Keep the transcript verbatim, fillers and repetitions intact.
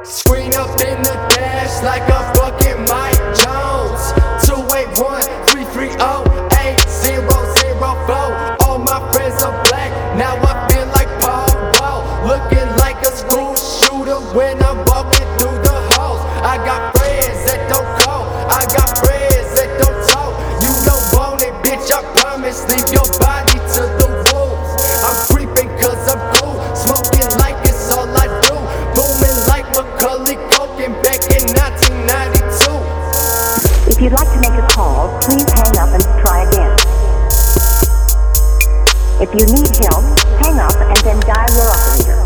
Screen up in the dash like a fucking Mike Jones. Two eight one, three three zero, eight zero zero four. All my friends are black, now I feel like Paul Wall. Looking like a school shooter when I'm walking through the halls. I got friends that don't call, I got friends that don't talk. You don't want it, bitch, I promise. Leave your body to the wolves. I'm creeping cause I'm cool, smoking like it's all I do. Booming like Macaulay Culkin back in nineteen ninety-two. If you'd like to make a call, please hang up and try again. If you need help, hang up and then dial your operator.